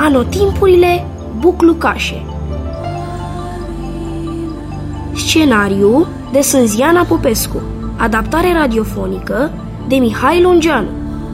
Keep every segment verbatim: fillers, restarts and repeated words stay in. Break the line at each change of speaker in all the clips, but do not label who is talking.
Anotimpurile buclucașe. Scenariu de Sânziana Popescu. Adaptare radiofonică de Mihai Longeanu.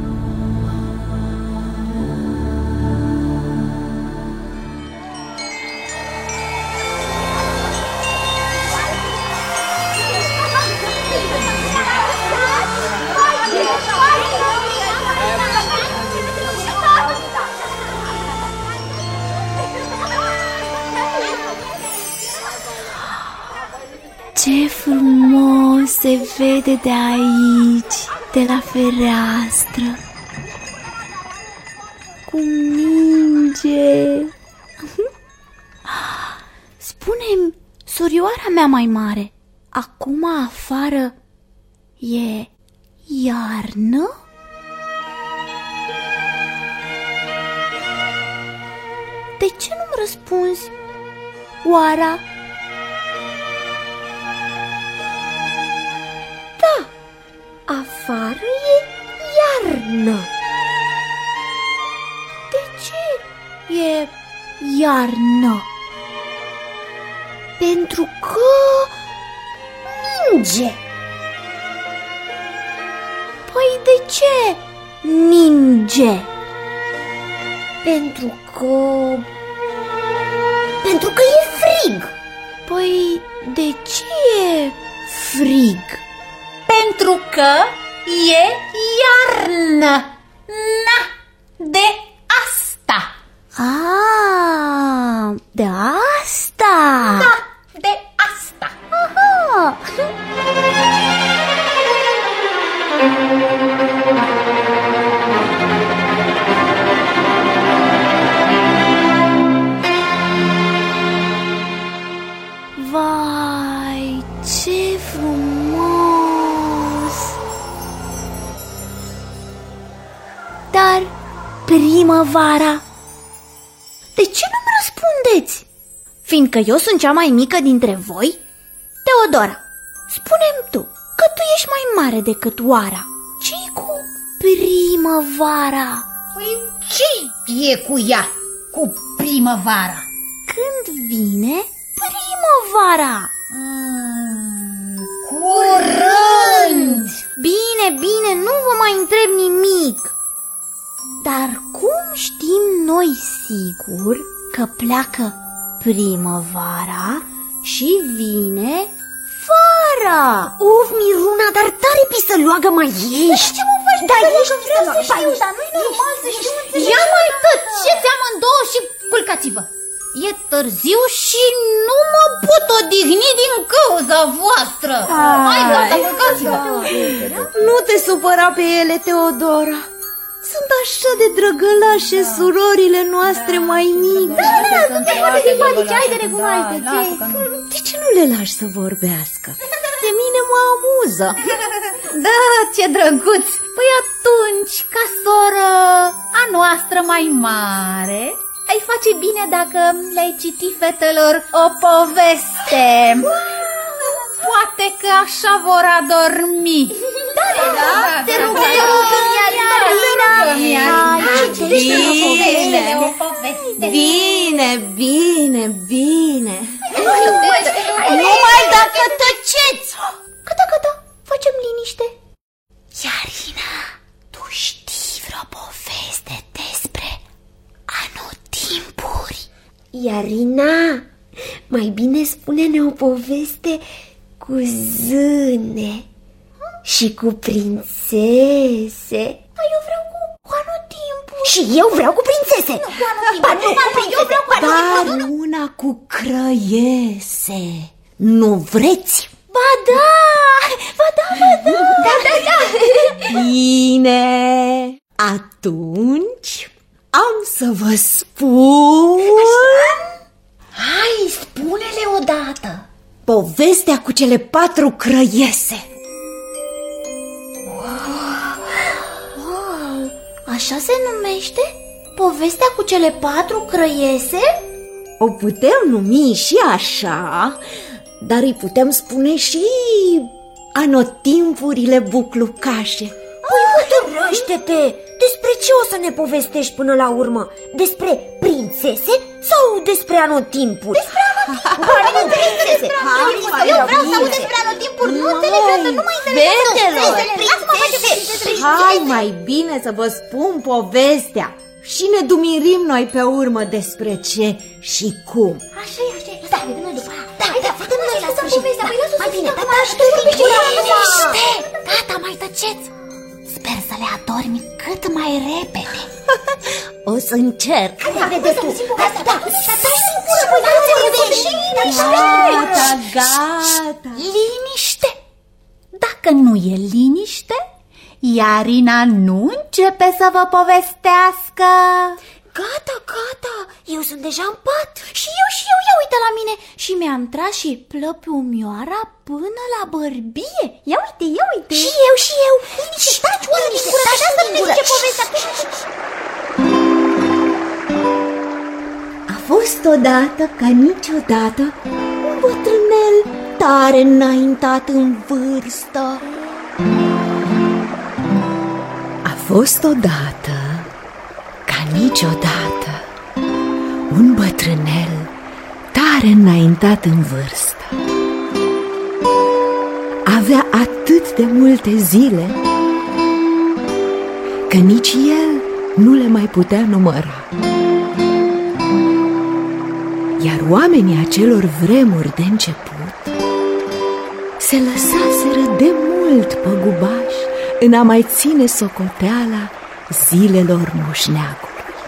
Ce frumos se vede de aici, de la fereastră. Cum ninge. Spune-mi, surioara mea mai mare, acum afară e iarnă? De ce nu-mi răspunzi, Oara? Da, afară e iarnă. De ce e iarnă? Pentru că ninge. Păi de ce ninge? Pentru că... Pentru că e frig. Păi de ce e frig?
Pentru că e iarnă. Na, de asta.
Ah, de asta.
Da, de asta.
Aha. Vai, ce frumos! Dar primăvara? De ce nu-mi răspundeți? Fiindcă eu sunt cea mai mică dintre voi? Teodora, spune-mi tu, că tu ești mai mare decât Oara. Ce-i cu primăvara?
Păi ce e cu ea, cu primăvara?
Când vine primăvara?
Mm, curând!
Bine, bine, nu vă mai întreb nimic. Dar cum știm noi sigur că pleacă primăvara și vine vara?
Uf, Miruna, dar tare pisăloagă mai ești.
Ce mă faci?
Da,
pisăloagă?
ești
Vreau să
pisăloagă.
știu, dar nu-i normal să știu. Ia mai tăceți amândouă și culcați-vă. E târziu și nu mă pot odihni din cauza voastră. Hai, gata, culcați-vă.
Nu te supăra pe ele, Teodora. Sunt așa de drăgălașe surorile noastre mai mici.
Da, da, sunt foarte simpatice, hai de recunoaște.
De ce nu le lași să vorbească? Pe mine mă amuză.
Da, ce drăguț. Păi atunci, ca soră a noastră mai mare, ai face bine dacă le-ai citi fetelor o poveste. Poate că așa vor adormi.
Da, da, da, te rog, te rog,
Bine, bine, bine.
Numai dacă tăceți.
Gata, gata, facem liniște. Iarina, tu știi vreo poveste despre anotimpuri?
Iarina, mai bine spune-ne o poveste cu zâne și cu prințese.
Eu vreau cu, cu anotimpuri.
Și eu vreau cu prințese. Ba, nu, cu prințese.
Dar
una cu crăiese. Nu vreți?
Ba da, ba da, ba da.
Da, da, da. Bine, atunci am să vă spun.
Hai, spune-le odată.
Povestea cu cele patru crăiese.
Așa se numește? Povestea cu cele patru crăiese?
O putem numi și așa, dar îi putem spune și anotimpurile buclucașe.
Păi hotărăște-te!
despre ce o să ne povestești până la urmă? Despre prințese sau despre anotimpuri? Despre anotimpuri! Eu vreau să aud despre anotimpuri, nu înțeleg, nu mai înțeleg.
Hai mai bine să vă spun povestea și ne dumirim noi pe urmă despre ce și cum.
Așa e, așa e, da, vedem noi după aia. Da, da, vedem noi la sfârșit. Mai lasă să vină, tata, și tu liniște! Gata, mai tăceți! Sper să le adormi cât mai repede.
O să încerc.
Vede tu, da, da, stai singură, voi
Gata, gata.
Liniște! Dacă nu e liniște, Iarina nu începe să vă povestească.
Gata, gata, eu sunt deja în pat. Și eu, și eu, ia uite la mine. Și mi-am tras și plăpiumioara până la bărbie. Ia uite, ia uite. Și eu, și eu. Liniște, taci, oameni, curățească să ne zice povestea.
A fost odată ca niciodată un bătrânel tare înaintat în vârstă. A fost odată ca niciodată un bătrânel tare înaintat în vârstă. Avea atât de multe zile că nici el nu le mai putea număra. Iar oamenii acelor vremuri de început se lăsaseră de mult păgubași în a mai ține socoteala zilelor moșneagului.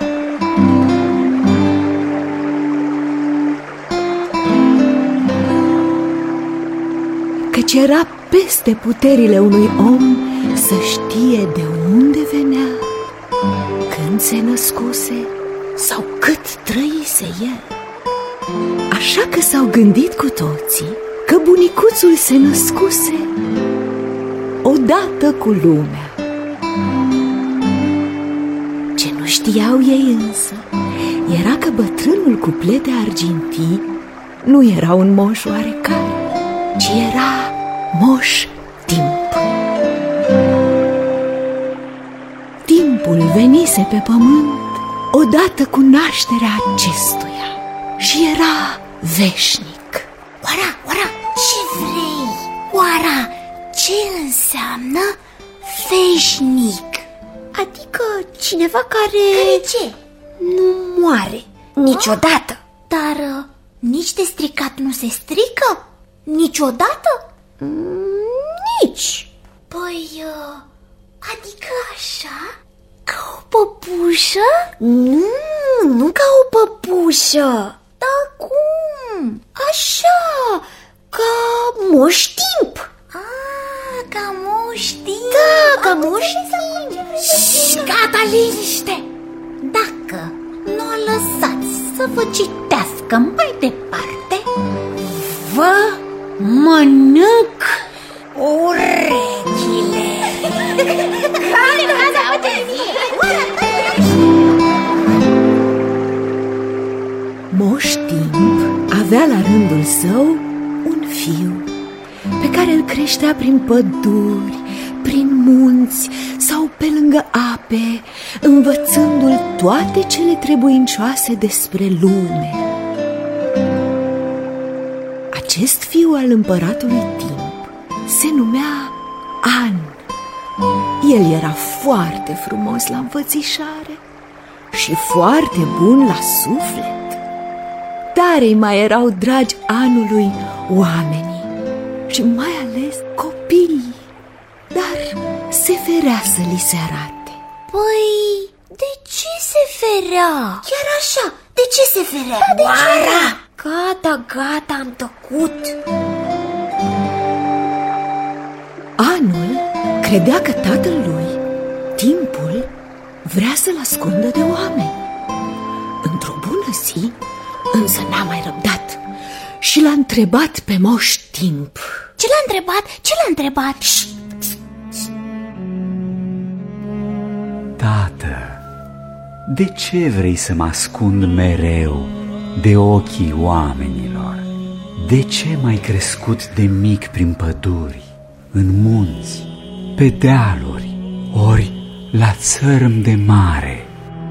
Căci era peste puterile unui om să știe de unde venea, când se născuse sau cât trăise el. Așa că s-au gândit cu toții că bunicuțul se născuse odată cu lumea. Ce nu știau ei însă era că bătrânul cu plete argintii nu era un moș oarecare, ci era Moș Timp. Timpul venise pe pământ odată cu nașterea acestuia și era veșnic.
Oara, oara, ce vrei? Oara, ce înseamnă veșnic? Adică cineva care... Care ce? Nu moare niciodată. Dar uh, nici de stricat nu se strică? Niciodată? Mm, nici. Păi, uh, adică așa? Ca o păpușă? Nu, nu ca o păpușă. Dar cum? Așa, ca Moș Timp. Ah, ca Moș Timp. Da, ca Moș Timp. Gata, liniște. Dacă nu o lăsați să vă citească mai departe, vă mănânc urechile.
Moș Timp avea la rândul său un fiu pe care îl creștea prin păduri, prin munți sau pe lângă ape, învățându-l toate cele trebuincioase despre lume. Acest fiu al împăratului Timp se numea An. El era foarte frumos la înfățișare și foarte bun la suflet. Tare-i mai erau dragi Anului oamenii și mai ales copiii, dar se ferea să li se arate.
Păi, de ce se ferea? Chiar așa, de ce se ferea? Da, Oara! Gata, gata, am tăcut.
Anul credea că tatăl lui, Timpul, vrea să-l ascundă de oameni. Într-o bună zi, însă n-a mai răbdat și l-a întrebat pe Moș Timp.
Ce l-a întrebat? Ce l-a întrebat?
Tată, de ce vrei să mă ascund mereu de ochii oamenilor? De ce m-ai crescut de mic prin păduri, în munți, pe dealuri, ori la țărm de mare.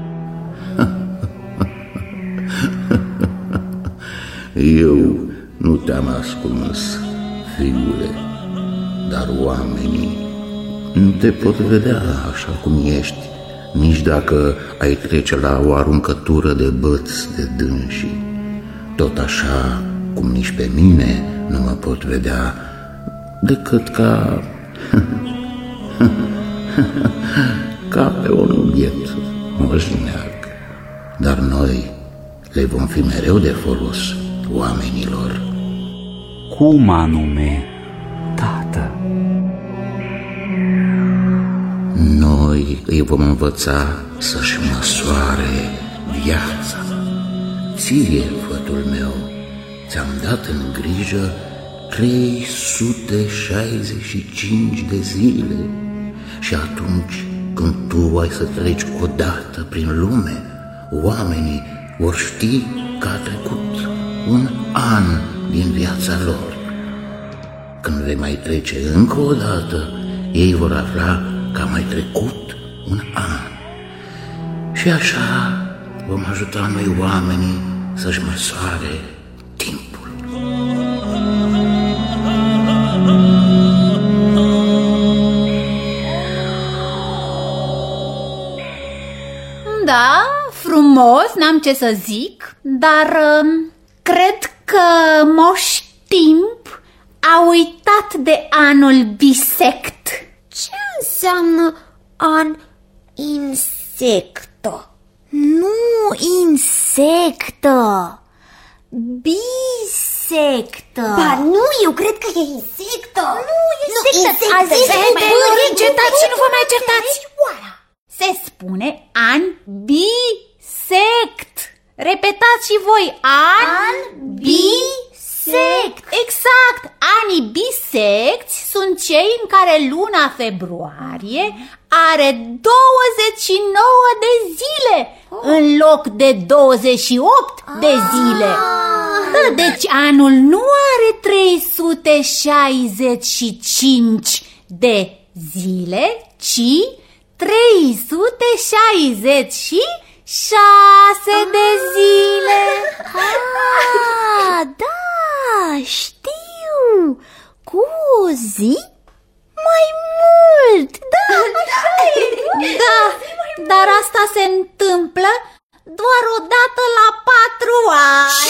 Eu nu te-am ascuns, fiule, dar oamenii nu te pot vedea așa cum ești, nici dacă ai trece la o aruncătură de băți de dânsii. Tot așa cum nici pe mine nu mă pot vedea decât ca... ca pe un biet moșneag. Dar noi le vom fi mereu de folos oamenilor.
Cum anume, tată?
Noi îi vom învăța să-și măsoare viața. Ție, fătul meu, ți-am dat în grijă trei sute șaizeci și cinci de zile. Și atunci când tu ai să treci odată prin lume, oamenii vor ști că a trecut un an din viața lor. Când vei mai trece încă o dată, ei vor afla că a mai trecut un an. Și așa vom ajuta noi oamenii să-și măsoare timpul.
Da, frumos, n-am ce să zic, dar uh, cred că Moș Timp a uitat de anul bisect.
Ce înseamnă an insecto?
Nu insectă, bisectă.
Ba nu, eu cred că e insecto. Nu,
insectă.
insectă.
Încetați și nu vă mai certați. Se spune an bisect. Repetați și voi, an,
An bisect.
Exact, anii bisecți sunt cei în care luna februarie are douăzeci și nouă de zile în loc de douăzeci și opt de zile. Deci anul nu are trei sute șaizeci și cinci de zile, ci trei sute șaizeci și șase de zile.
Ah, da, știu. Cu o zi mai mult. Da, așa e.
Da, dar asta se întâmplă doar o dată la patru ani.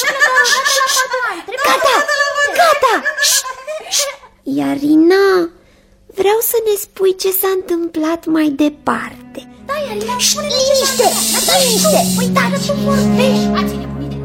Gata, gata.
Iar Rina, vreau să ne spui ce s-a întâmplat mai departe.
Da, Iarina, spune-ne
Liniște, liniște.
Uitați, tu vorbești.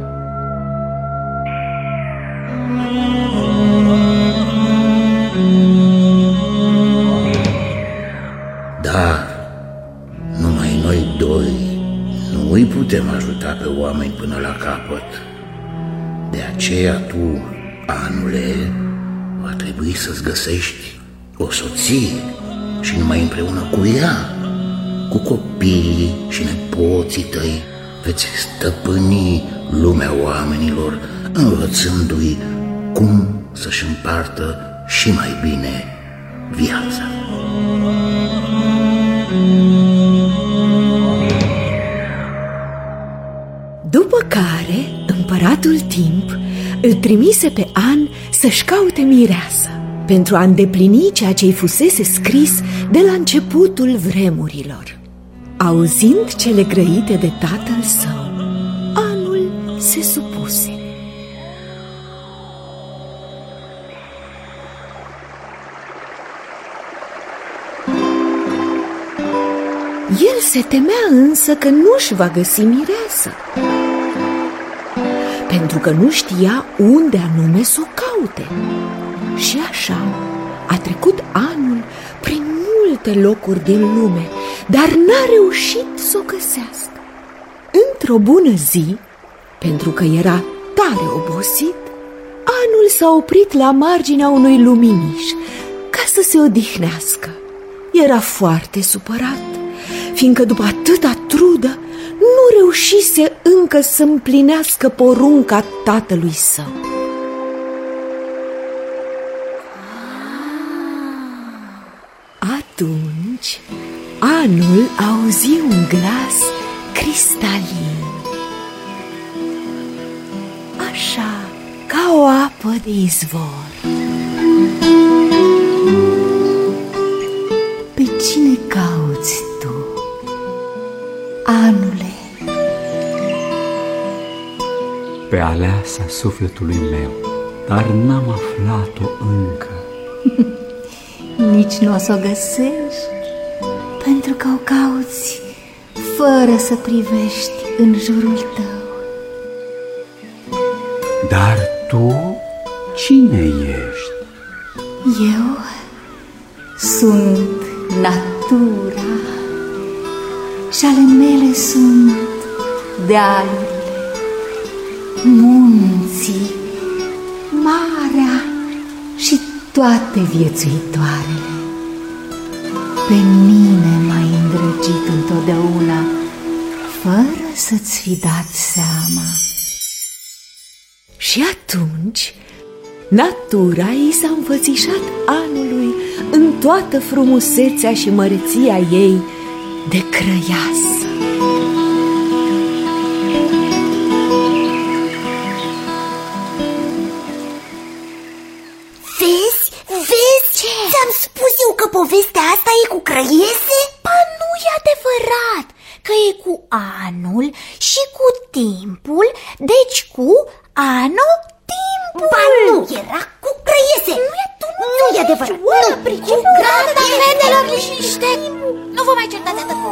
Dar numai noi doi nu îi putem ajuta pe oameni până la capăt. De aceea tu, Anule, va trebui să-ți găsești o soție și numai împreună cu ea, cu copiii și nepoții tăi, veți stăpâni lumea oamenilor, învățându-i cum să-și împartă și mai bine viața.
După care, împăratul Timp îl trimise pe An să-și caute mireasă, pentru a îndeplini ceea ce-i fusese scris de la începutul vremurilor. Auzind cele grăite de tatăl său, Anul se supuse. El se temea însă că nu-și va găsi mireasă, pentru că nu știa unde anume să o caute. Și așa a trecut anul prin multe locuri din lume, dar n-a reușit să o găsească. Într-o bună zi, pentru că era tare obosit, Anul s-a oprit la marginea unui luminiș ca să se odihnească. Era foarte supărat, fiindcă după atâta trudă nu reușise încă să împlinească porunca tatălui său. Atunci Anul auzi un glas cristalin, așa ca o apă de izvor. Pe cine cauți tu, Anule?
Pe aleasa sufletului meu, dar n-am aflat-o încă.
Nici nu o să o găsești, pentru că o cauți fără să privești în jurul tău.
Dar tu cine ești?
Eu sunt natura și ale mele sunt dealurile, munții, marea și toate viețuitoarele. Pe mine m-ai îndrăgit întotdeauna, fără să-ți fi dat seama.
Și atunci natura i s-a înfățișat Anului în toată frumusețea și măreția ei de crăiasă.
Vezi? Vezi? Ce? Ți-am spus eu că povestea asta e cu crăiese?
Ba nu e adevărat, că e cu anul și cu timpul, deci cu anotimpul.
Ba nu, era cu crăiese.
Nu e, tu nu,
nu e adevărat.
Nu, pricep, gata, fetelor, liniște. Nu vă mai certați atât.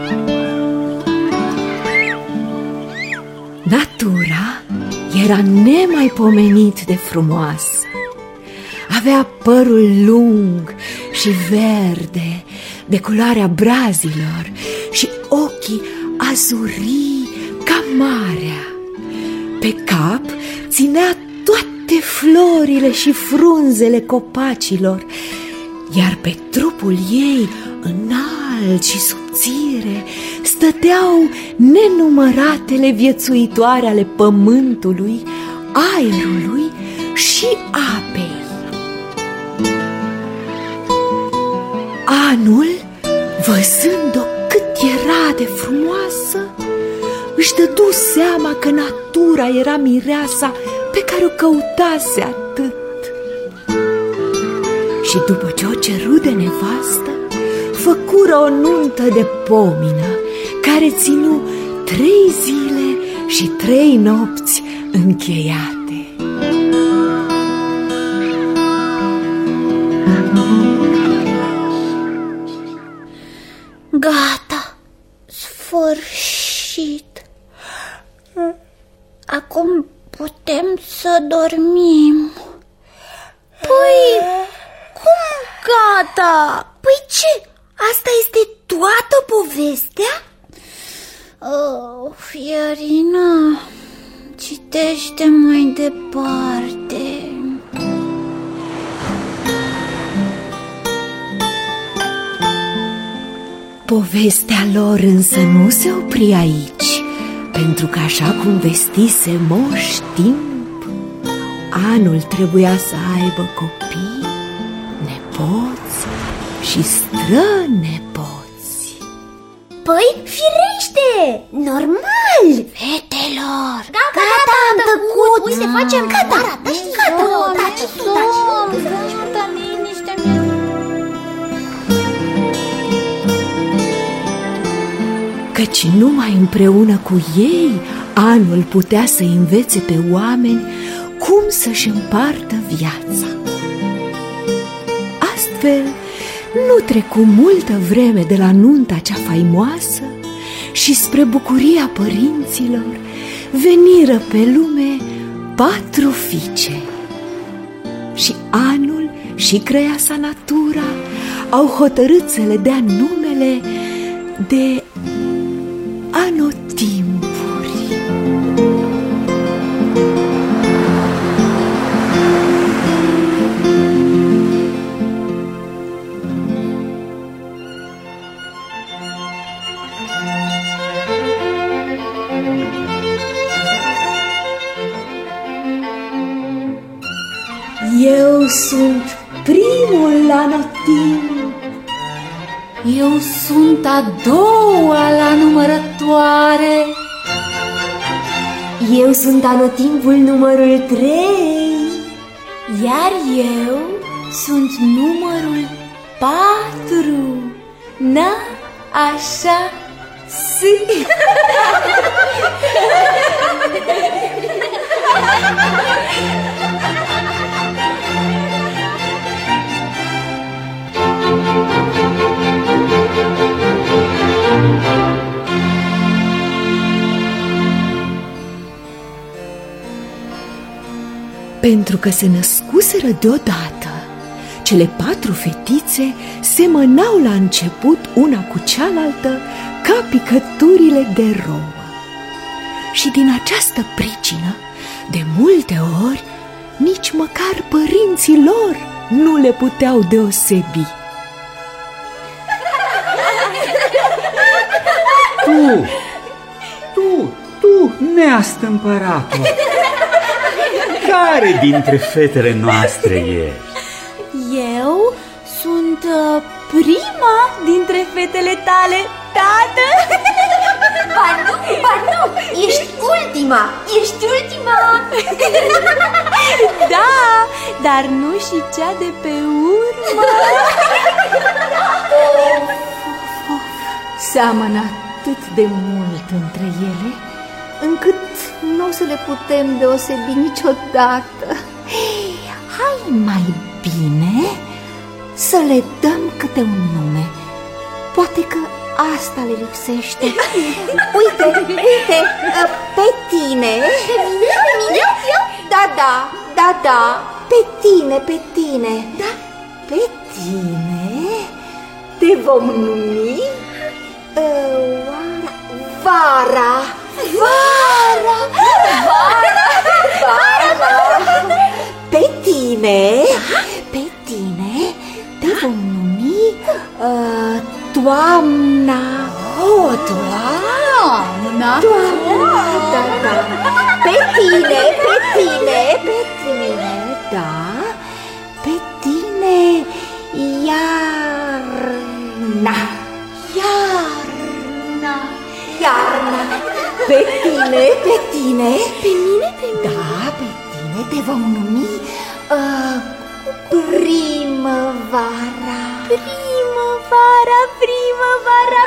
Natura era nemaipomenit de frumoasă. Avea părul lung și verde, de culoarea brazilor, și ochii azurii ca marea. Pe cap ținea toate florile și frunzele copacilor, iar pe trupul ei, înalt și subțire, stăteau nenumăratele viețuitoare ale pământului, aerului și apei. Anul, văzând-o cât era de frumoasă, își dădu seama că natura era mireasa pe care o căutase atât. Și după ce o ceru de nevastă, făcură o nuntă de pomină, care ținu trei zile și trei nopți încheiate.
Gata, sfârșit. Acum putem să dormim. Păi, cum gata?
Păi ce? Asta este toată povestea?
Oh, Fiorina, citește mai departe.
Povestea lor însă nu se opri aici, pentru că, așa cum vestise Moș Timp, Anul trebuia să aibă copii, nepoți și strănepoți.
Păi, firește! Normal!
Fetelor,
Gata, gata, am tăcut!
Uite, facem
gata,
taci,
gata, taci, tu taci.
Gata, liniște.
Căci numai împreună cu ei Anul putea să învețe pe oameni cum să-și împartă viața. Astfel, nu trecu multă vreme de la nunta cea faimoasă și, spre bucuria părinților, veniră pe lume patru fiice. Și Anul și crăiasa Natura au hotărât să le dea numele de anotimpuri. Eu sunt primul anotimp,
Eu sunt a doua la numărătoare.
Eu sunt anotimpul numărul trei.
Iar eu sunt numărul patru. Na, așa si.
Pentru că se născuseră deodată, cele patru fetițe semănau la început una cu cealaltă ca picăturile de rouă. Și din această pricină, de multe ori, nici măcar părinții lor nu le puteau deosebi.
Tu, tu, tu, neastâmpăratul, care dintre fetele noastre ești?
Eu sunt uh, prima dintre fetele tale, tată.
Ba nu, ba nu, ești ultima, ești ultima.
Da, dar nu și cea de pe urmă.
Seamănă atât de mult între ele, încât nu o să le putem deosebi niciodată. Hai mai bine să le dăm câte un nume. Poate că asta le lipsește.
Uite, uite, pe tine.
Pe mine, pe mine?
Da, da, da, da, pe tine, pe tine. Da, pe tine te vom numi uh, Vara. Vara. Vara. Vara. Vara. Pe tine, pe tine te vom numi uh, Toamna.
Oh, Toamna!
Toamna, da, da. Pe tine, pe tine, pe tine, da. Pe tine, Iarna. Iarna. Iarna. Pe tine, pe tine. Pe mine, pe mine. Da, pe tine te vom numi uh, Primăvara. Primăvara, primăvara,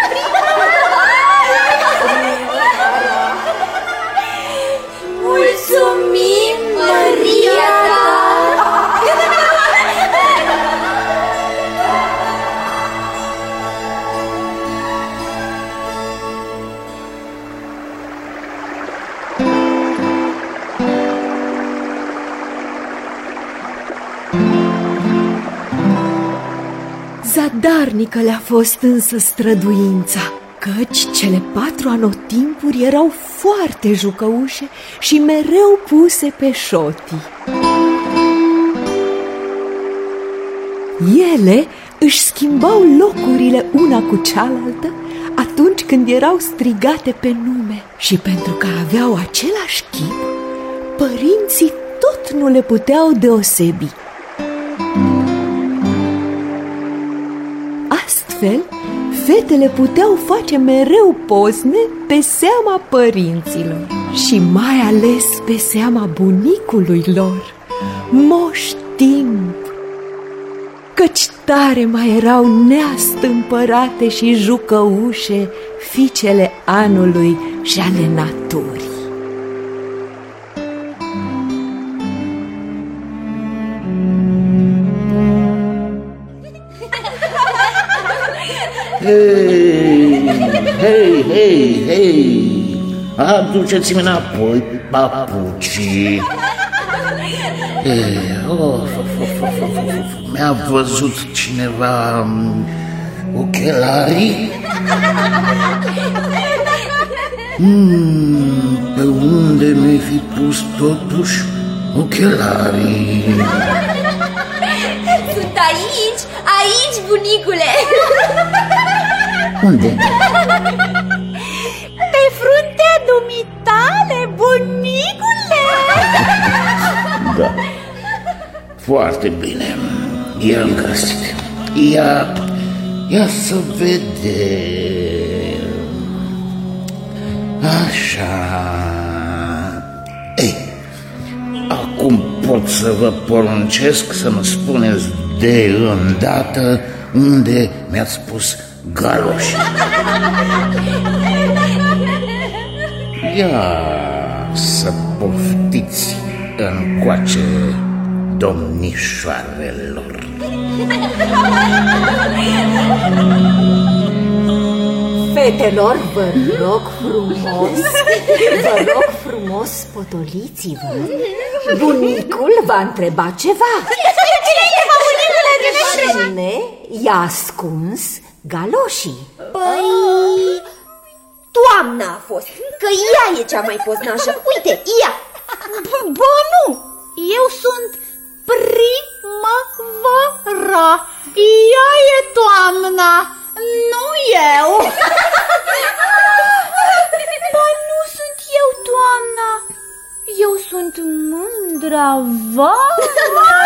primăvara. Mulțumim, Maria ta!
Zadarnică le-a fost însă străduința, căci cele patru anotimpuri erau foarte jucăușe și mereu puse pe șotii. Ele își schimbau locurile una cu cealaltă atunci când erau strigate pe nume și pentru că aveau același chip, părinții tot nu le puteau deosebi. Astfel, fetele puteau face mereu pozne pe seama părinților și mai ales pe seama bunicului lor, Moș Timp, căci tare mai erau neastâmpărate și jucăușe fiicele anului și ale naturii.
Hei, hei, hei, hei, aduceți-mi înapoi papucii. Hei, of, of, of, of, of, of. Mi-a văzut cineva um, ochelarii? Hmm, pe unde mi-ai fi pus totuși ochelarii?
Sunt aici, aici, bunicule.
Unde?
Pe fruntea dumitale, bunicule.
Da, foarte bine. Ia-l găsit. Ia, Ia să vedem. Așa. Ei, acum pot să vă poruncesc să-mi spuneți de îndată unde mi-ați pus galoși. Ia să poftiți încoace, domnișoarelor.
Fetelor, vă rog frumos, vă rog frumos, potoliți-vă. Bunicul va întreba ceva. Cine i-a ascuns galoșii?
Păi... Toamna a fost, că ea e cea mai poznașă. Uite, ea.
Bă, nu! Eu sunt primăvara. Ea e toamna, nu eu. Ba, nu sunt eu toamna. Eu sunt mândra vara.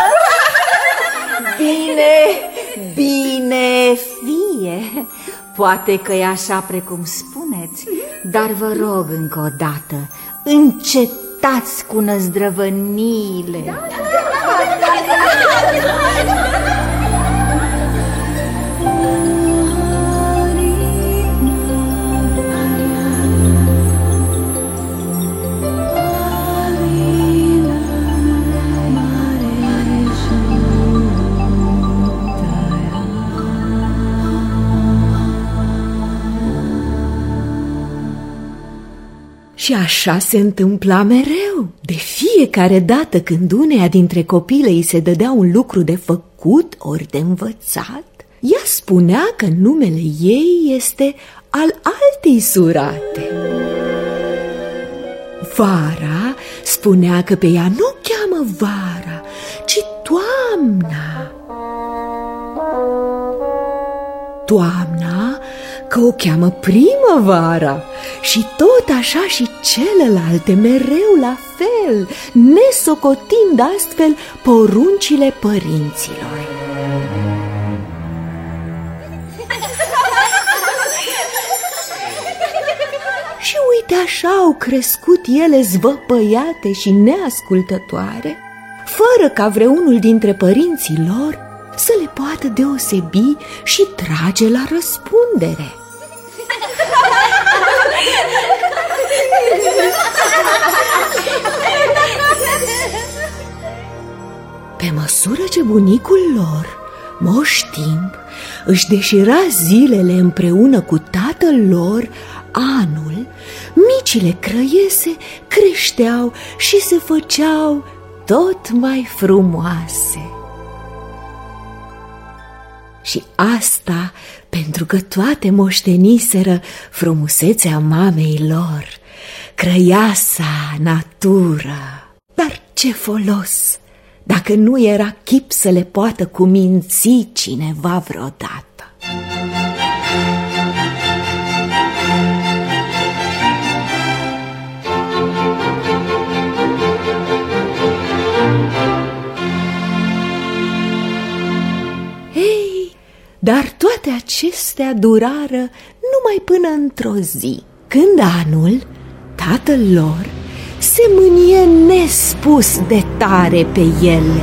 Bine, bine fie. Poate că e așa precum spuneți, dar vă rog încă o dată, încetați cu năzdrăvăniile. Și așa se întâmpla mereu. De fiecare dată când uneia dintre copile îi se dădea un lucru de făcut ori de învățat, ea spunea că numele ei este al altei surate. Vara spunea că pe ea nu o cheamă vara, ci toamna. Toamna că o cheamă primăvara și tot așa și celelalte mereu la fel, nesocotind astfel poruncile părinților. Și uite așa au crescut ele zvăpăiate și neascultătoare, fără ca vreunul dintre părinții lor să le poată deosebi și trage la răspundere. Pe măsură ce bunicul lor, Moș Timp, își deșira zilele împreună cu tatăl lor, anul, micile crăiese creșteau și se făceau tot mai frumoase. Și asta pentru că toate moșteniseră frumusețea mamei lor, crăiasa natură. Dar ce folos dacă nu era chip să le poată cuminți cineva vreodată. Dar toate acestea durară numai până într-o zi, când anul, tatăl lor, se mânie nespus de tare pe ele.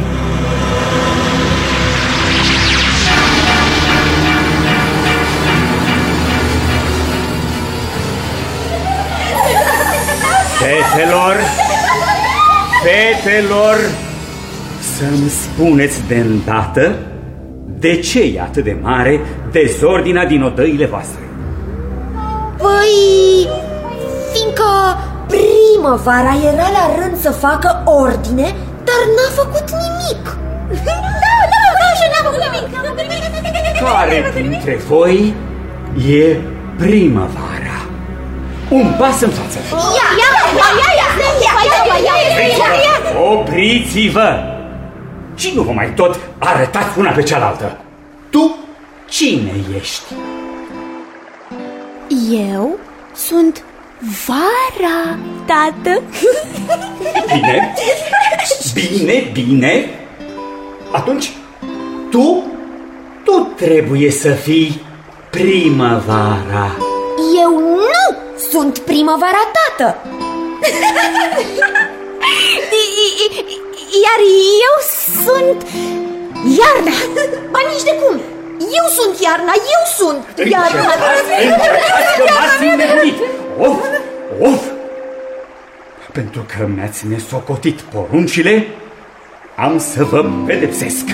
Fetelor, fetelor, să-mi spuneți de îndată de ce e atât de mare dezordinea din odăile voastre?
Păi, fiindcă primăvara era la rând să facă ordine, dar n-a făcut nimic. Da, da, da, și n-a făcut nimic.
Care dintre voi e primăvara? Un pas în față.
Ia, ia, ia, ia, ia,
Opriți-vă! Și nu vă mai tot arătați una pe cealaltă. Tu cine ești?
Eu sunt vara, tată.
Bine, bine, bine. Atunci, tu, tu trebuie să fii primăvara.
Eu nu sunt primăvara, tată.
Iar eu sunt iarna.
Ba nici de cum. Eu sunt iarna, eu sunt iarna.
Încercați că m-ați înnebunit. Of, of. Pentru că mi-ați nesocotit poruncile, am să vă pedepsesc.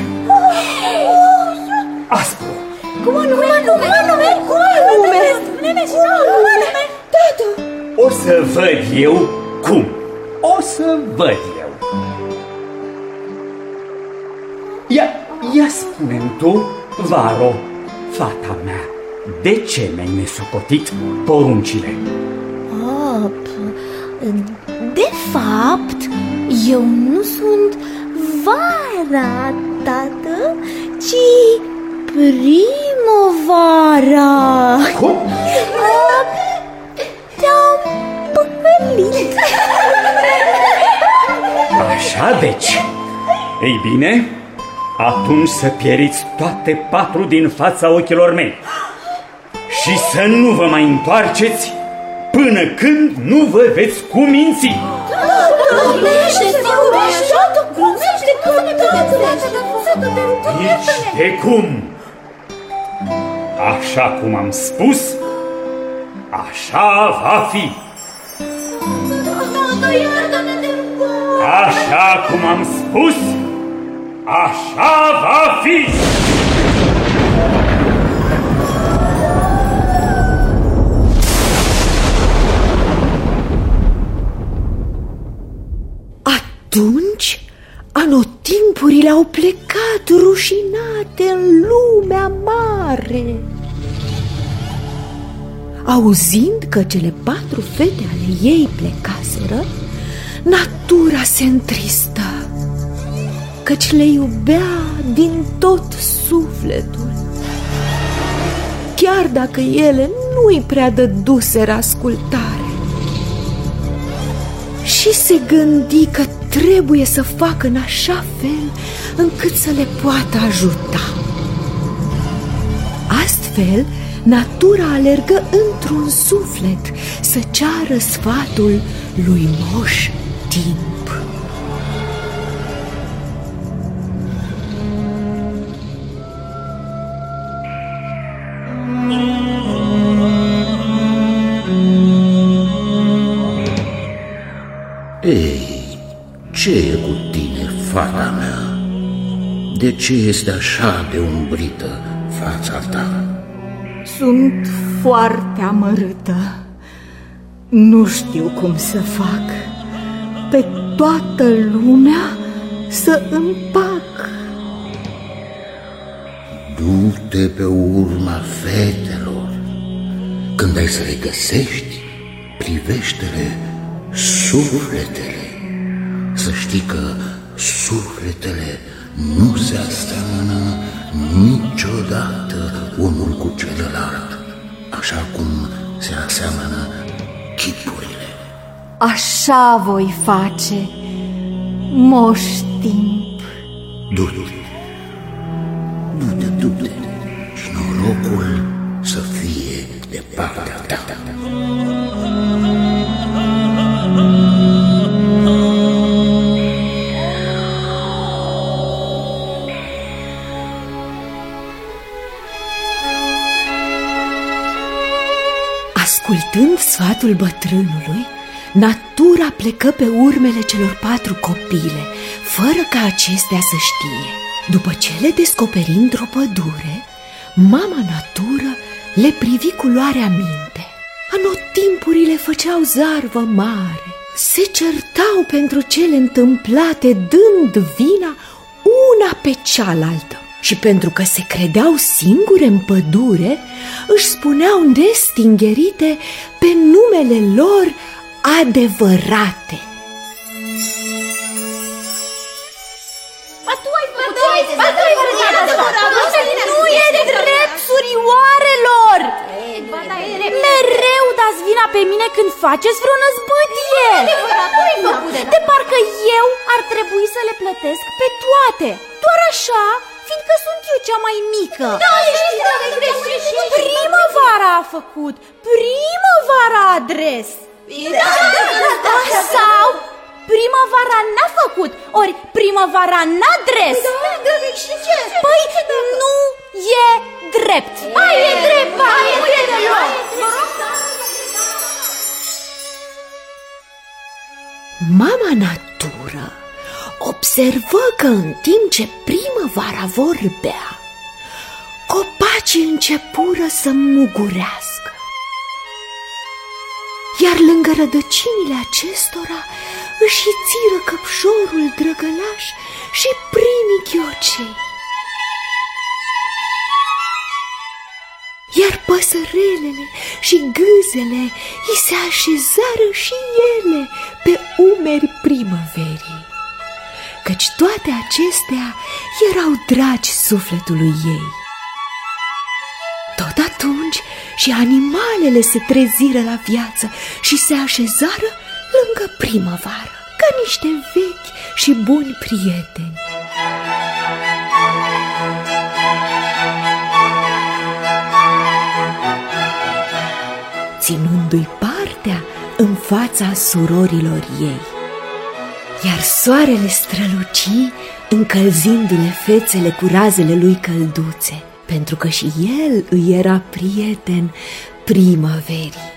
Aspru.
Cum anume? Cum anume? Cum anume? Cum anume? Tată.
O să văd eu cum. O să văd eu. Ia, ia spune-mi tu, Varo, fata mea, de ce mi-ai nesocotit poruncile?
Oh, de fapt, eu nu sunt vara, tată, ci primăvara.
Cum?
Te-am păcălit.
Așa deci. Ei bine, atunci să pieriți toate patru din fața ochilor mei și să nu vă mai întoarceți până când nu vă veți cuminți. Nici de cum. Așa cum am spus, așa va fi. Așa cum am spus, așa va fi.
Atunci anotimpurile au plecat rușinate în lumea mare. Auzind că cele patru fete ale ei plecaseră, natura se întristă, căci le iubea din tot sufletul, chiar dacă ele nu-i prea dăduseră ascultare. Și se gândi că trebuie să facă în așa fel încât să le poată ajuta. Astfel, natura alergă într-un suflet să ceară sfatul lui Moș Timp.
Ei, ce e cu tine, fata mea? De ce este așa de umbrită fața ta?
Sunt foarte amărâtă. Nu știu cum să fac pe toată lumea să împac.
Du-te pe urma fetelor. Când ai să le găsești, privește-le sufletele. Să știi că sufletele nu se aseamănă niciodată unul cu celălalt, așa cum se aseamănă chipurile.
Așa voi face, Moș Timp.
Du-te, du-te, du-te și norocul să fie de partea ta.
Ascultând sfatul bătrânului, natura plecă pe urmele celor patru copile, fără ca acestea să știe. După ce le descoperi într-o pădure, mama natură le privi cu luarea minte. Anotimpurile făceau zarvă mare, se certau pentru cele întâmplate, dând vina una pe cealaltă. Și pentru că se credeau singure în pădure, își spuneau nestingherite pe numele lor adevărate.
Nu e drept, surioarelor! Mereu dați vina pe mine când faceți vreo năzbâtie. De parcă eu ar trebui să le plătesc pe toate. doar așa, fiindcă sunt eu cea mai mică. Da, primăvara a făcut, primăvara adres. Da, da, da, da. Sau primăvara n-a făcut, ori primăvara n-a dres.
Și ce?
Păi nu e drept.
Ba, e drept, ba, e drept.
Mama natură observă că în timp ce primăvara vorbea, copacii începură să mugurească, iar lângă rădăcinile acestora își țiră căpșorul drăgălaș și primii ghiocei. Iar păsărelele și gâzele i se așezară și ele pe umeri primăverii, căci toate acestea erau dragi sufletului ei. Tot atunci și animalele se treziră la viață și se așezară lângă primăvară, ca niște vechi și buni prieteni. Ținându-i partea în fața surorilor ei. Iar soarele străluci, încălzindu-le fețele cu razele lui călduțe, pentru că și el îi era prieten primăverii.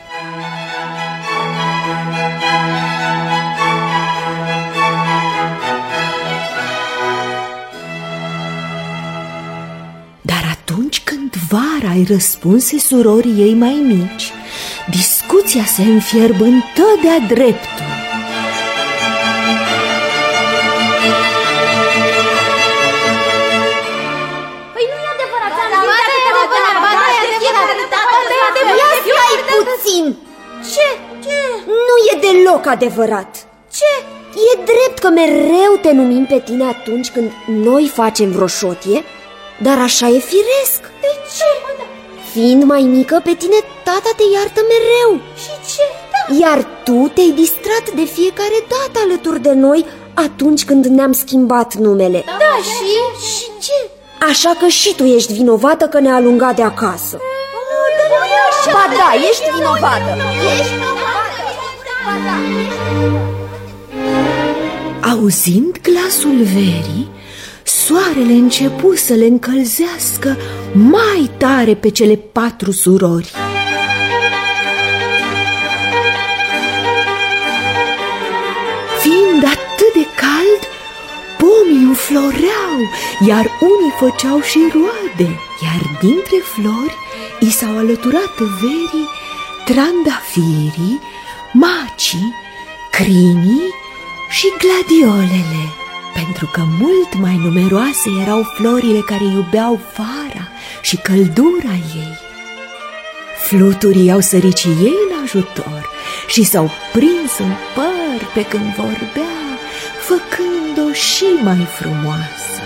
Dar atunci când vara îi răspunse surorii ei mai mici, discuția se înfierbântă de-a dreptul.
Păi nu e adevărat, ia stai
puțin! Ce? Ce? Nu e deloc adevărat!
Ce?
E drept că mereu te numim pe tine atunci când noi facem vreo șotie, dar așa e firesc.
De ce?
Fiind mai mică, pe tine tata te iartă mereu.
Și ce? Da.
Iar tu te-ai distrat de fiecare dată alături de noi atunci când ne-am schimbat numele.
Da, da și? Și ce?
Așa că și tu ești vinovată că ne-a alungat de acasă.
Oh,
ba da, ești vinovată.
Ești vinovată.
Auzind glasul verii, soarele începu să le încălzească mai tare pe cele patru surori. Fiind atât de cald, pomii înfloreau, iar unii făceau și roade, iar dintre flori i s-au alăturat verii trandafirii, macii, crinii și gladiolele, pentru că mult mai numeroase erau florile care iubeau vara și căldura ei. Fluturii au sărit și ei în ajutor și s-au prins în păr pe când vorbea, făcând-o și mai frumoasă.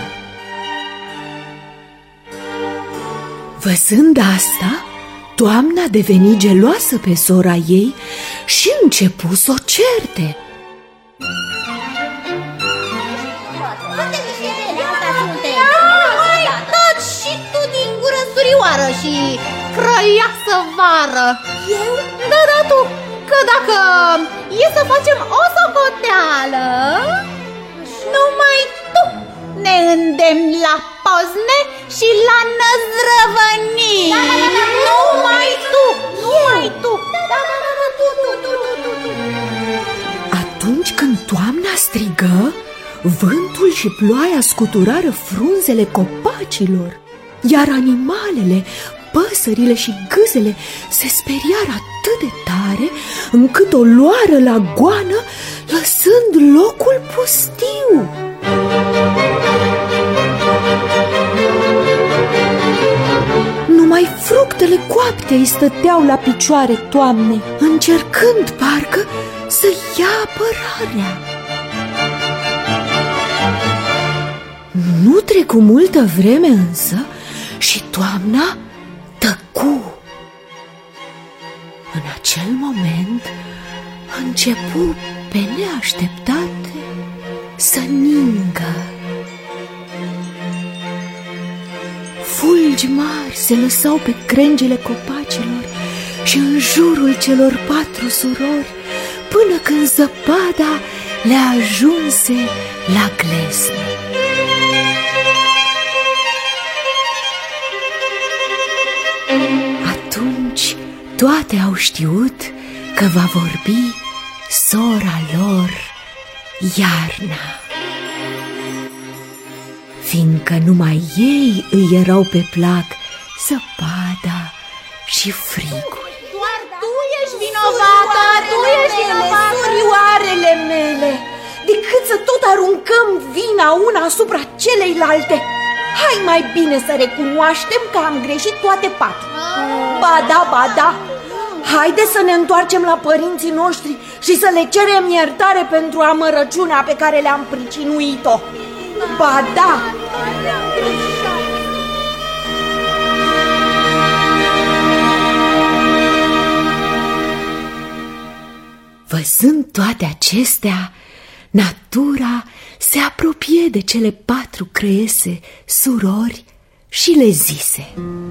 Văzând asta, toamna deveni geloasă pe sora ei și începu să o certe.
Și tu din gură surioară și crăioasă vară.
Eu?
Da, da, tu, că dacă e să facem o socoteală, numai tu ne îndemni la pozne și la năzdrăvănii. Da, da, da, da, numai tu, numai tu. Da, da, da, da, tu, tu, tu, tu, tu.
Atunci când toamna strigă, vântul și ploaia scuturară frunzele copacilor, iar animalele, păsările și gâzele se speriară atât de tare încât o luară la goană, lăsând locul pustiu. Numai fructele coapte îi stăteau la picioare toamnei, încercând parcă să ia apărarea. Nu trecu multă vreme însă și toamna tăcu. În acel moment începu pe neașteptate să ningă. Atunci mari se lăsau pe crengile copacilor și în jurul celor patru surori, până când zăpada le ajunse la glezne. Atunci toate au știut că va vorbi sora lor, Iarna, fiindcă numai ei îi erau pe plac zăpada și frigul.
Doar tu ești vinovată, tu ești vinovată.
Surioarele mele, decât să tot aruncăm vina una asupra celeilalte, hai mai bine să recunoaștem că am greșit toate patru. Ba da, ba da, haide să ne întoarcem la părinții noștri și să le cerem iertare pentru amărăciunea pe care le-am pricinuit-o. Ba da! Văzând toate acestea, natura se apropie de cele patru creiese surori și le zise: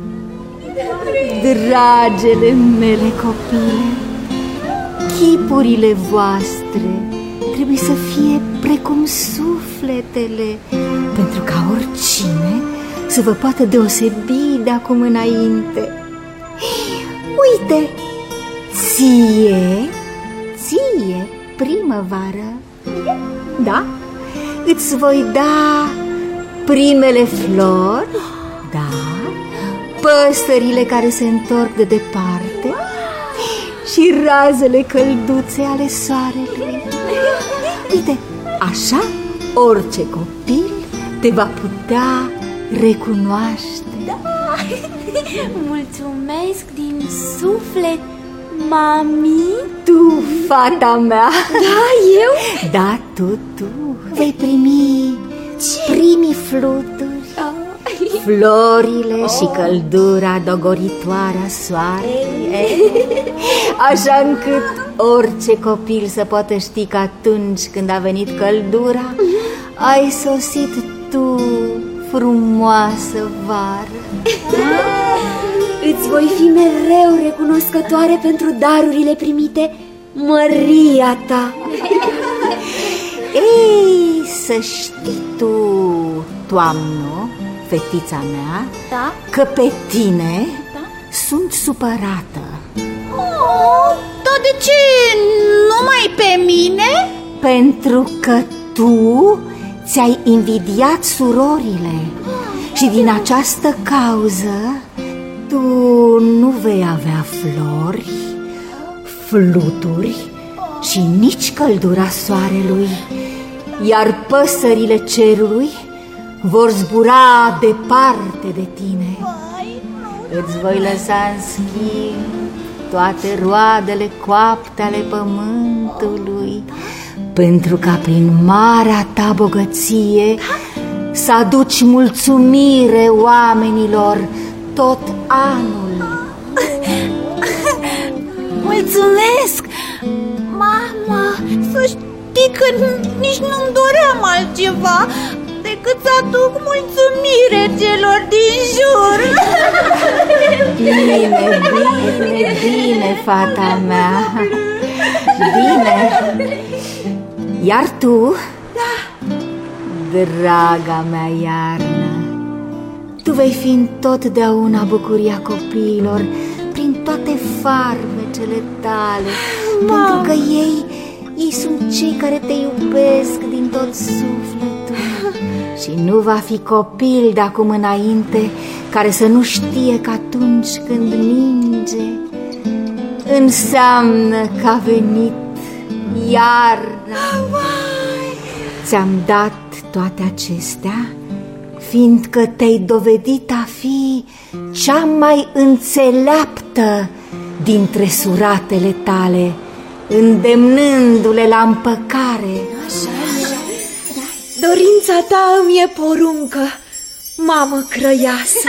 dragele mele copile, chipurile voastre trebuie să fie precum sufletele, pentru ca oricine să vă poată deosebi de acum înainte. Uite, ție, ție, primăvară, da, îți voi da primele flori, da, păsările care se întorc de departe și razele călduțe ale soarelui. Uite, așa orice copil te va putea recunoaște.
Da. Mulțumesc din suflet, mami.
Tu, fata mea. Da, eu? Da, tu, tu vei primi ce? Primii fluturi, florile și căldura dogoritoare a soarelui, așa încât orice copil să poată ști că atunci când a venit căldura, ai sosit tu, frumoasă vară.
Îți voi fi mereu recunoscătoare pentru darurile primite, măria ta.
Ei, să știi tu, toamnă, fetița mea,
da? Că
pe tine, da? Sunt supărată.
Oh, dar de ce numai pe mine?
Pentru că tu ți-ai invidiat surorile și din această cauză tu nu vei avea flori, fluturi și nici căldura soarelui, iar păsările cerului vor zbura departe de tine. Îți voi lăsa în schimb toate roadele coapte ale pământului, pentru ca prin marea ta bogăție să aduci mulțumire oamenilor tot anul.
Mulțumesc, mama, să știi că nici nu-mi doream altceva decât să aduc mulțumire celor din jur.
Bine, bine, bine, fata mea, bine. Iar tu, da, draga mea Iarnă, tu vei fi întotdeauna bucuria copiilor prin toate farmecele tale, Mama. Pentru că ei, ei sunt cei care te iubesc din tot sufletul. Și nu va fi copil de acum înainte care să nu știe că atunci când ninge înseamnă că a venit iarna. Ți-am dat toate acestea fiindcă te-ai dovedit a fi cea mai înțeleaptă dintre suratele tale, îndemnându-le la împăcare.
Așa, așa.
Dorința ta îmi e poruncă, mamă crăiasă.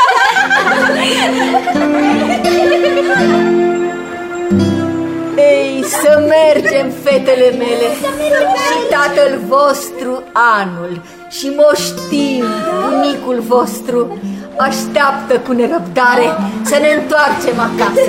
Ei, să mergem, fetele mele, și tatăl vostru Anul și moștim bunicul vostru. așteaptă cu nerăbdare să ne întoarcem acasă.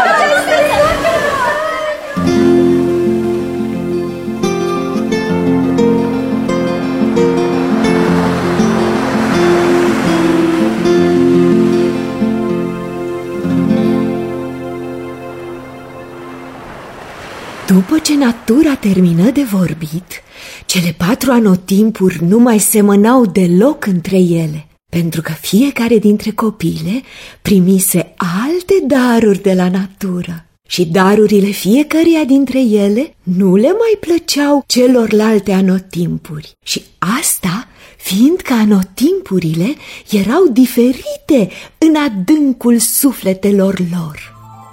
După ce natura termină de vorbit, cele patru anotimpuri nu mai semănau deloc între ele, pentru că fiecare dintre copile primise alte daruri de la natură și darurile fiecăreia dintre ele nu le mai plăceau celorlalte anotimpuri. Și asta fiindcă anotimpurile erau diferite în adâncul sufletelor lor.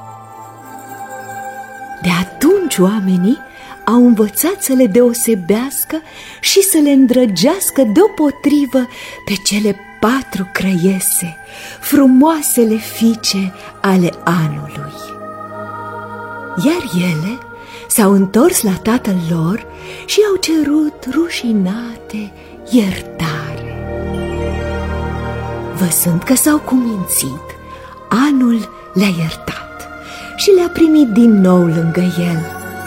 De atunci oamenii au învățat să le deosebească și să le îndrăgească deopotrivă pe cele patru crăiese, frumoasele fiice ale anului. Iar ele s-au întors la tatăl lor și au cerut rușinate iertare. Văzând că s-au cumințit, anul le-a iertat și le-a primit din nou lângă el.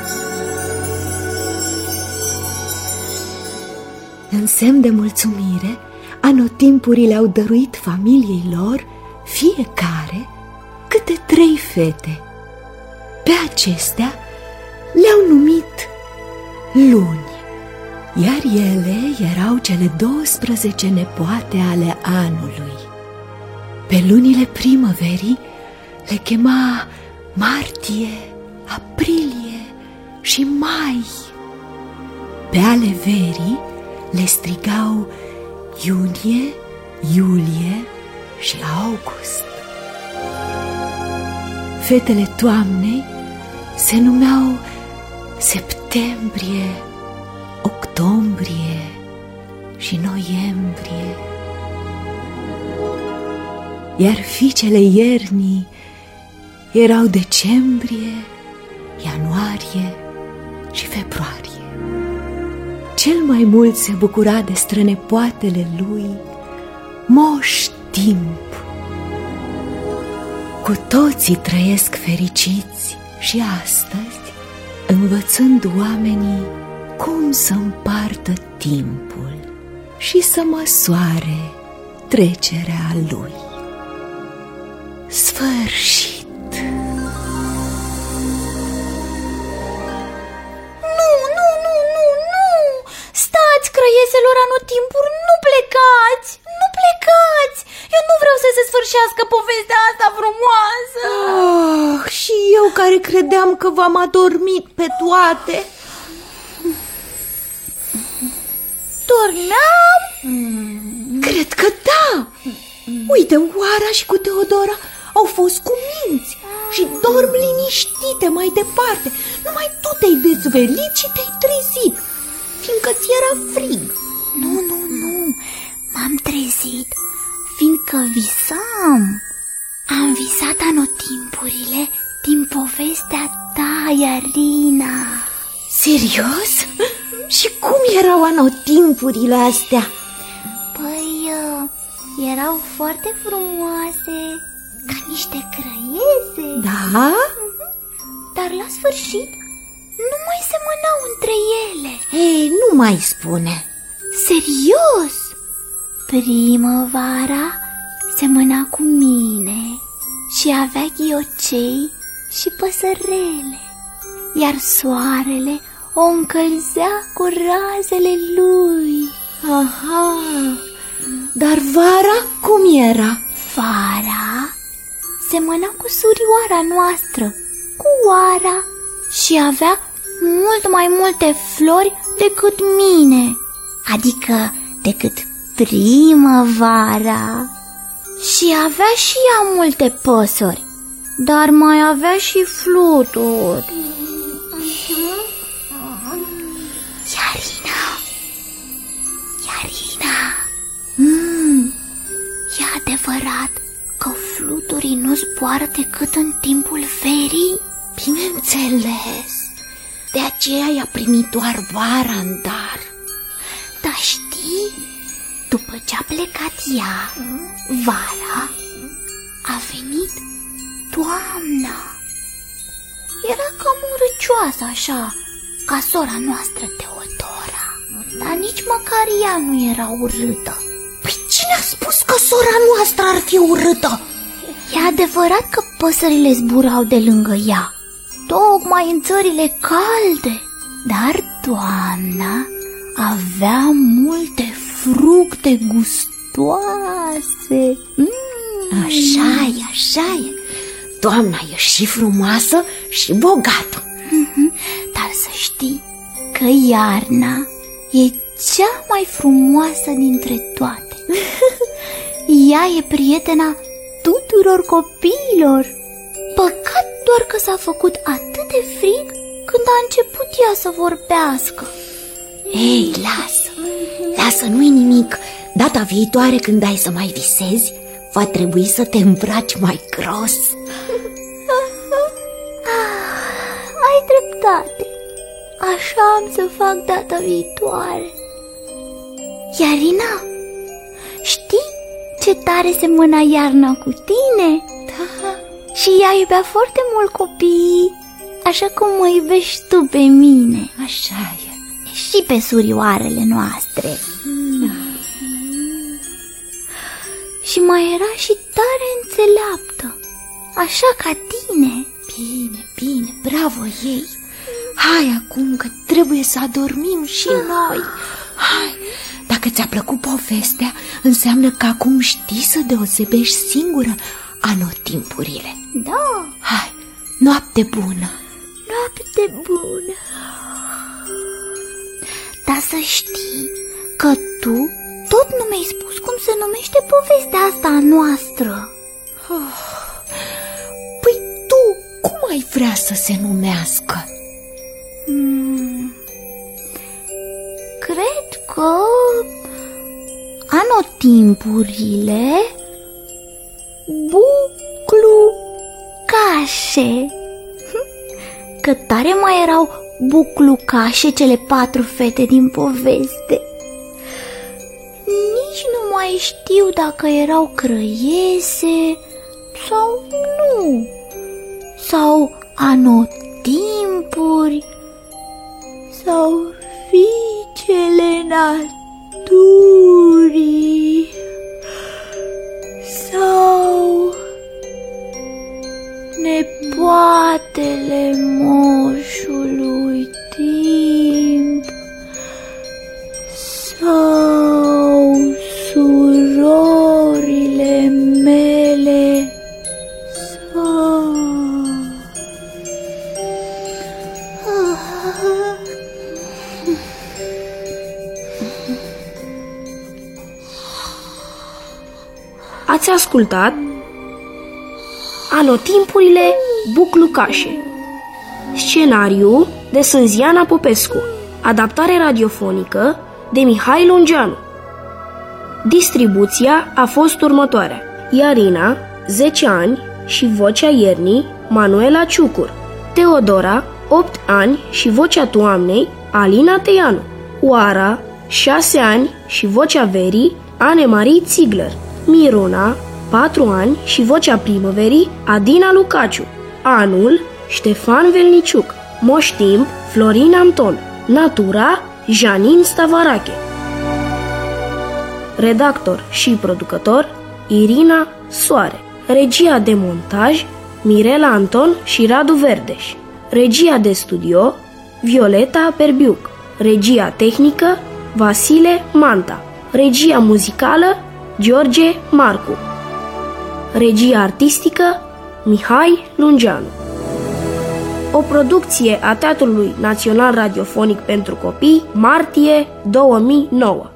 În semn de mulțumire, anotimpurile au dăruit familiei lor fiecare câte trei fete. Pe acestea le-au numit luni, iar ele erau cele douăsprezece nepoate ale anului. Pe lunile primăverii le chema martie, aprilie și mai. Pe ale verii le strigau iunie, iulie și august. Fetele toamnei se numeau septembrie, octombrie și noiembrie. Iar fiicele iernii erau decembrie, ianuarie și februarie. Cel mai mult se bucura de strănepoatele lui, Moș Timp. Cu toții trăiesc fericiți și astăzi, învățând oamenii cum să împartă timpul și să măsoare trecerea lui. Sfârșit!
Crăieselor anotimpuri, nu plecați, nu plecați! Eu nu vreau să se sfârșească povestea asta frumoasă!
Oh, și eu care credeam că v-am adormit pe toate!
Dormeam?
Cred că da! Uite, Oara și cu Teodora au fost cu minți și dorm liniștite mai departe. Numai tu te-ai dezvelit și te-ai trezit, fiindcă ți era frig.
Nu, nu, nu, m-am trezit fiindcă visam. Am visat anotimpurile din povestea ta, Iarina.
Serios? Și cum erau anotimpurile astea?
Păi, uh, erau foarte frumoase, ca niște crăiese.
Da?
Dar la sfârșit nu mai semănau între ele.
Ei, nu mai spune.
Serios? Primăvara semăna cu mine și avea ghiocei și păsărele, iar soarele o încălzea cu razele lui.
Aha, dar vara cum era?
Vara semăna cu surioara noastră, cu Oara, și avea mult mai multe flori decât mine, adică decât primăvara. Și avea și ea multe păsări, dar mai avea și fluturi. Iarina, Iarina, mm, e adevărat că fluturii nu zboară decât în timpul verii?
Bineînțeles, de aceea i-a primit doar vara în dar.
Dar știi, După ce a plecat ea, vara, a venit toamna. Era cam urâcioasă așa, ca sora noastră Teodora, dar nici măcar ea nu era urâtă.
Păi cine a spus că sora noastră ar fi urâtă?
E adevărat că păsările zburau de lângă ea, tocmai în țările calde, dar toamna avea multe fructe gustoase.
Mm. Așa e, așa e. Toamna e și frumoasă și bogată.
Mm-hmm. Dar să știi că iarna e cea mai frumoasă dintre toate. Ea e prietena tuturor copiilor. Păcat doar că s-a făcut atât de frig când a început ea să vorbească.
Ei, lasă, lasă, nu-i nimic. Data viitoare când ai să mai visezi, va trebui să te îmbraci mai gros.
Ai dreptate. Așa am să fac data viitoare. Iarina, știi ce tare semăna iarna cu tine? Da. Și ea iubea foarte mult copiii, așa cum mă iubești tu pe mine.
Așa e.
Și pe surioarele noastre. Mm. Și mai era și tare înțeleaptă, așa ca tine.
Bine, bine, bravo ei. Hai acum că trebuie să adormim și noi. Hai, dacă ți-a plăcut povestea, înseamnă că acum știi să deosebești singură anotimpurile.
Da.
Hai, noapte bună.
Noapte bună. Dar să știi că tu tot nu mi-ai spus cum se numește povestea asta a noastră.
Oh, păi tu cum ai vrea să se numească?
Hmm, cred că anotimpurile buclucașe. Că tare mai erau buclucașe cele patru fete din poveste. Nici nu mai știu dacă erau crăiese sau nu, sau anotimpuri, sau fiicele naturii, sau nepoatele moșului timp, sau surorile mele, sau...
Ați ascultat Anotimpurile buclucașe. Scenariu de Sânziana Popescu. Adaptare radiofonică de Mihai Lungeanu. Distribuția a fost următoarea: Iarina, zece ani și vocea iernii, Manuela Ciucur; Teodora, opt ani și vocea toamnei, Alina Teianu; Oara, șase ani și vocea verii, Anemarie Ziegler; Miruna, patru ani și vocea primăverii, Adina Lucaciu; Anul, Ștefan Velniciuc; Moș Timp, Florin Anton; Natura, Janin Stavarache. Redactor și producător, Irina Soare. Regia de montaj, Mirela Anton și Radu Verdeș. Regia de studio, Violeta Perbiuc. Regia tehnică, Vasile Manta. Regia muzicală, George Marcu. Regia artistică, Mihai Lungeanu. O producție a Teatrului Național Radiofonic pentru Copii, martie două mii nouă.